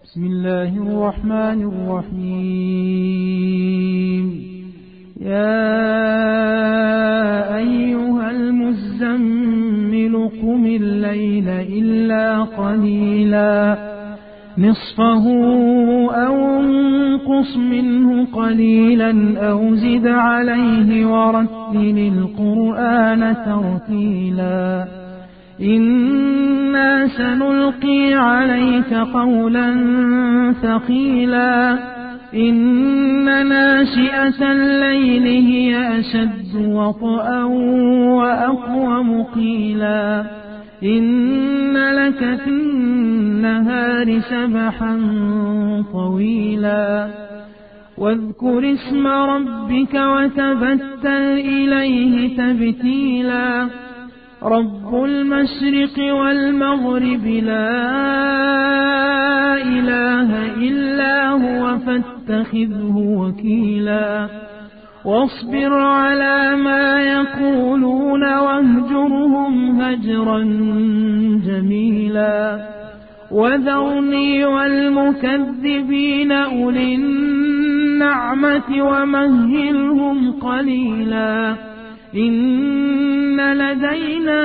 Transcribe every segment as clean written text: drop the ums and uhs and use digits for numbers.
بسم الله الرحمن الرحيم. يا أيها المزمل قم الليل إلا قليلا نصفه أو انقص منه قليلا أو زد عليه ورتل القرآن ترتيلا إنا سنلقي عليك قولا ثقيلا إن ناشئة الليل هي أشد وطئا وأقوم قيلا إن لك في النهار سبحا طويلا واذكر اسم ربك وتبتل إليه تبتيلا رب المشرق والمغرب لا إله إلا هو فاتخذه وكيلا واصبر على ما يقولون واهجرهم هجرا جميلا وذرني والمكذبين أولي النعمة ومهلهم قليلا إن لدينا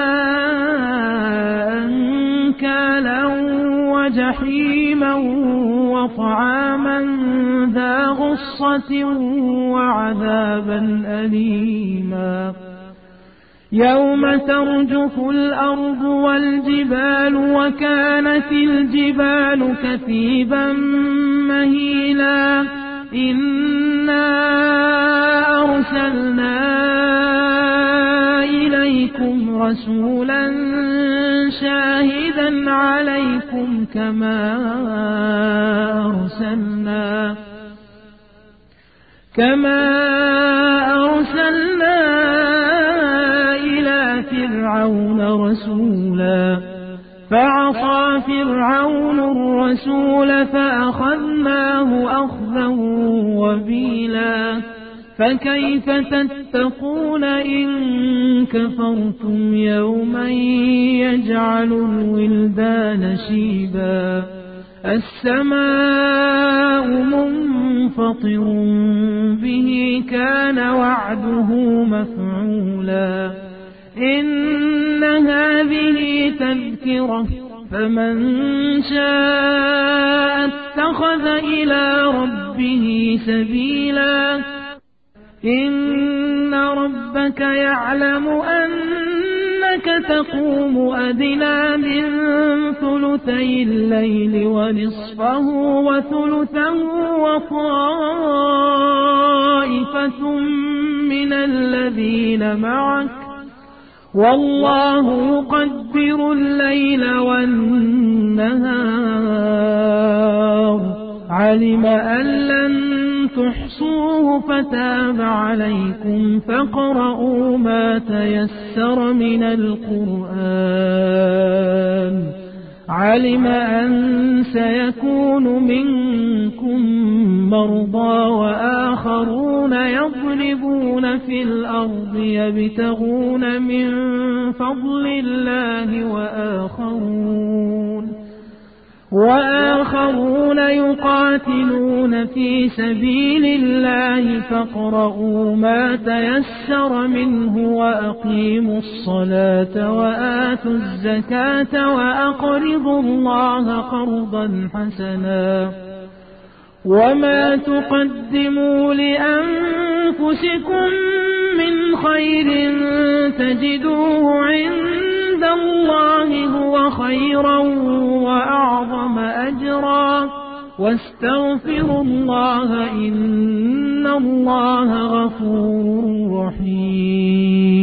أنكالا وجحيما وطعاما ذا غصة وعذابا أليما يوم ترجف الأرض والجبال وكانت الجبال كثيبا مهيلا إنا أرسلنا إليكم رسولا شاهدا عليكم كما أرسلنا إلى فرعون رسولا فعصى فرعون الرسول فأخذناه أخذا وبيلا فكيف تتقون إن كفرتم يوما يجعل الولدان شيبا السماء منفطر به كان وعده مفعولا إن هذه تذكرة فمن شاء اتخذ إلى ربه سبيلا إن ربك يعلم أنك تقوم أدنى من ثلثي الليل ونصفه وثلثه وطائفة من الذين معك والله يقدر الليل والنهار علم أن لن تحصوه فتاب عليكم فاقرؤوا ما تيسر من القرآن علم أن سيكون منكم مرضى وآخرون يضربون في الأرض يبتغون من فضل الله وآخرون يقاتلون في سبيل الله فاقرؤوا ما تيسر منه وأقيموا الصلاة وآتوا الزكاة وأقرضوا الله قرضا حسنا وما تقدموا لأنفسكم من خير تجدوه عند الله هو خيرا وأعظم أجرا واستغفروا الله إن الله غفور رحيم.